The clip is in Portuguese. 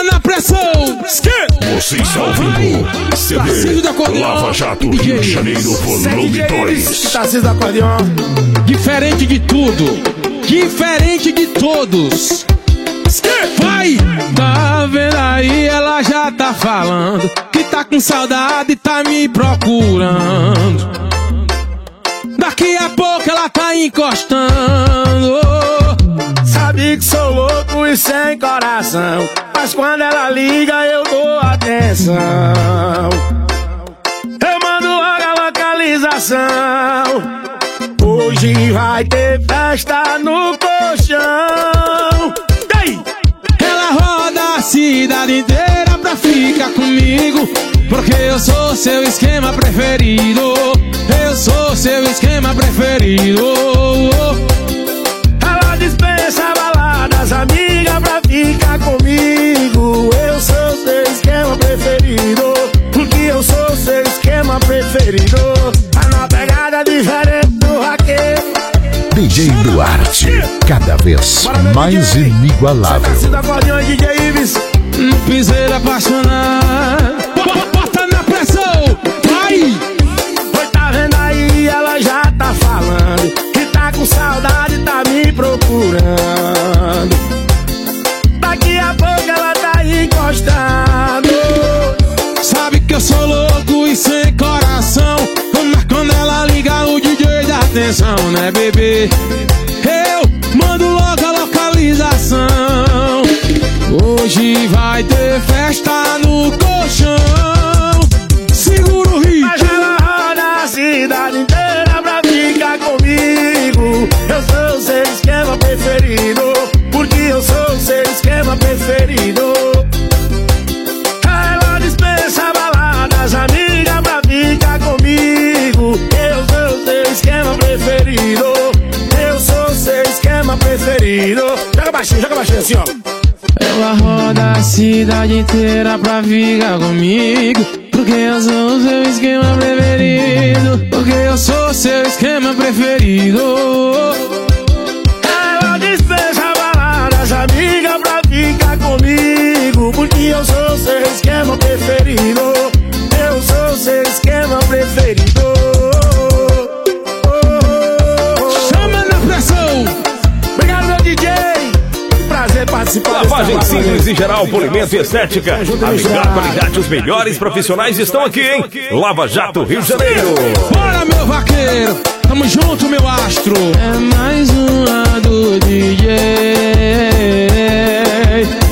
na pressão. Você está ouvindo CD Lava Jato Rio de Janeiro Volume 2. Tarcísio do acordeon. Diferente de tudo, diferente de todos. Vai! Tá vendo aí, ela já tá falando que tá com saudade e tá me procurando. Daqui a pouco ela tá encostando. Sabe que sou louco e sem coração, mas quando ela liga eu dou atenção. Eu mando logo a localização. Hoje vai ter festa no colchão. Ela roda a cidade inteira pra ficar comigo, porque eu sou seu esquema preferido. Eu sou seu esquema preferido. Ela dispensa baladas, amiga, pra ficar comigo. Eu sou seu esquema preferido, porque eu sou seu esquema preferido. Tá na pegada diferente do raqueiro. DJ Duarte, cada vez mais inigualável. Tarcísio do acordeon e DJ Ives. No piseiro apaixonado. Bota na pressão. Vai! Oi, tá vendo aí, ela já tá falando que tá com saudade e tá me procurando. Daqui a pouco ela tá encostando. Sabe que eu sou louco e sem coração, mas quando ela liga o DJ dá atenção, né, bebê? Eu mando logo a localização. Hoje vai ter festa no colchão. Segura o ritmo. Mas ela roda a cidade inteira pra ficar comigo. Eu sou o seu esquema preferido, porque eu sou o seu esquema preferido. Ela dispensa baladas, amiga, pra ficar comigo. Eu sou o seu esquema preferido. Eu sou o seu esquema preferido. Joga baixinho assim, ó. Ela roda a cidade inteira pra ficar comigo, porque eu sou o seu esquema preferido. Porque eu sou o seu esquema preferido. Ela dispensa baladas, amiga, pra ficar comigo, porque eu sou o seu esquema preferido. Eu sou o seu esquema preferido. Chama na pressão. Obrigado, meu DJ. Prazer participar. Lavagem simples e geral, polimento e estética. A melhor qualidade, os melhores profissionais estão aqui, hein? Lava Jato Rio de Janeiro. Bora, meu vaqueiro. Tamo junto, meu astro. É mais uma do DJ.